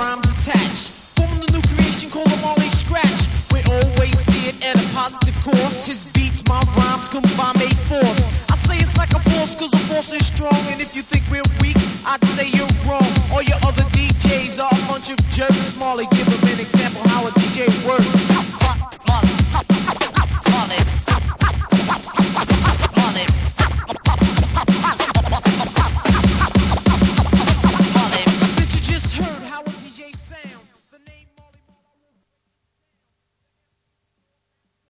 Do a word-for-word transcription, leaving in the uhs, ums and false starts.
rhymes attached. From the new creation called the Marley Scratch. We're always steered at a positive course. His beats, my rhymes combine made force.